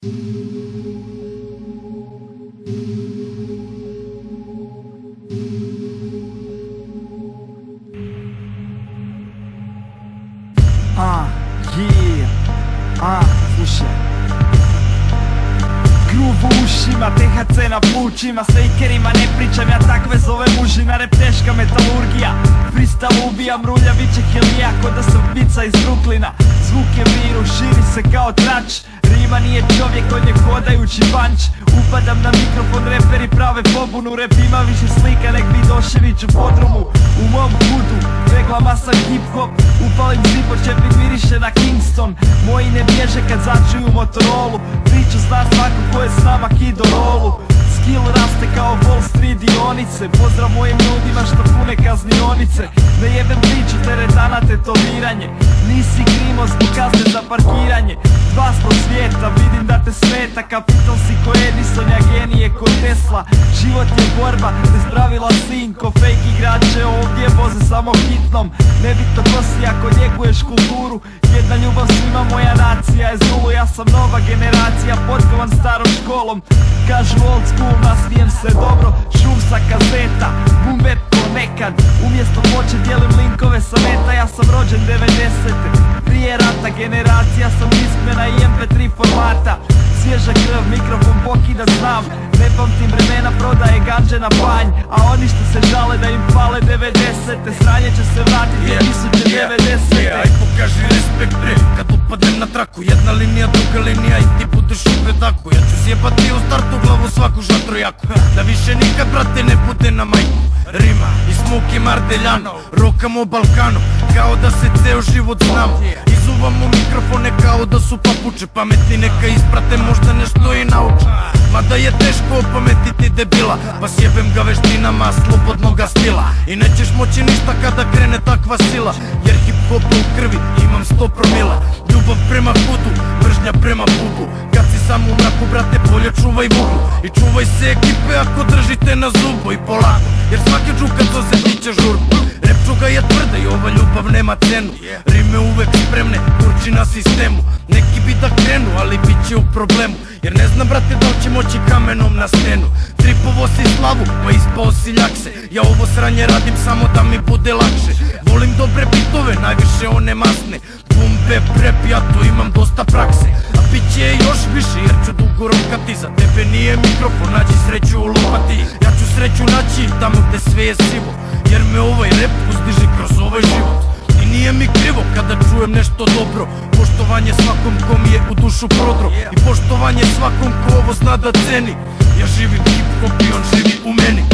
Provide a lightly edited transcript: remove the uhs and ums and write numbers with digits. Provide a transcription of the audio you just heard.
Slušaj. Grubo u ušima, THC na plućima, s fakerima ne pričam, ja takve zovem užina. Rep teška metalurgija, freestyle ubija, mrulja viće helija, ko da sam pizza iz Brooklyna. Zvuk je virus, širi se kao trač, rima nije čovjek, on je hodajući banč. Upadam na mikrofon, reperi prave pobunu, rep ima više slika nek Vidošević u podrumu. U mom hudu, regla masa hip hop, upalim zipo, čepit miriše na Kingston. Moji ne bježe kad začuju Motorola, priču zna svako ko je s nama Kido Rolu. Skill raste kao Wall Street dionice, pozdrav mojim ljudima što pune kaznionice. Ne jebem priču teretana tetoviranje, nisi krimo zbog kazne za parkiranje. Dva smo svijeta, vidim da te smeta, kapital si ko Edison, ja genije ko Tesla. Život je borba, bez pravila sinko, fake igrače ovdje voze samo hitnom. Nebitno ko si ako njeguješ kulturu, jedna ljubav svima, moja nacija je Zulu. Ja sam nova generacija, potkovan starom školom, kažu old school, nasmijem se dobro. Šum sa kazeta, boom bap ko nekad, umjesto ploče dijelim linkove sa meta. Ja sam rođen 90-te, prije rata, generacija sam iskmena i MP3 formata. Svježa krv, mikrofon pokida znam, ne pamtim vremena prodaje ganđe na panj. A oni što se žale da im fale 90-te, sranje će se vratiti u 1090-te. Aj pokaži respekt bre, kad upadnem na traku, jedna linija, druga linija i ti budeš u predaku. Ja ću sjebati u startu glavu svaku žatrojaku, da više nikad brate ne bude na majku. Rima i smuki Mardeljano, rokamo Balkanu, kao da se ceo život znamo. Izuvamo mikrofone kao da su papuče, pametni neka isprate, možda nešto i nauče. Mada je teško opametiti debila, pa sjebem ga veštinama slobodnoga stila. I nećeš moći ništa kada krene takva sila, jer hip hop u krvi imam 100 promila. Ljubav prema hudu, mržnja prema bubu, kad si sam u mraku brate bolje čuvaj vudu. I čuvaj se ekipe ako držite na zubu i polako, jer svaki džuka to se tiče žurbu. Rep čuga je tvrda i ova ljubav nema cenu, rime uvek spremne, kurči na sistemu. Neki bi da krenu, ali bit će u problemu, jer ne znam brate da li će moći kamenom na stenu. Tripovo si slavu, pa ispao si ljakse, ja ovo sranje radim samo da mi bude lakše. Volim dobre bitove, najviše one masne, boom bap rap, ja tu imam dosta prakse. A bit će još više jer ću dugo rokati, za tebe nije mikrofon, nađi sreću u lopati. Ja ću sreću naći tamo gde sve je sivo, jer me ovaj rap uzdiže kroz ovaj život. I nije mi krivo kada čujem nešto dobro, poštovanje svakom ko mi je u dušu prodro, i poštovanje svakom ko ovo zna da ceni. Ja živim hip hop i on živi u meni.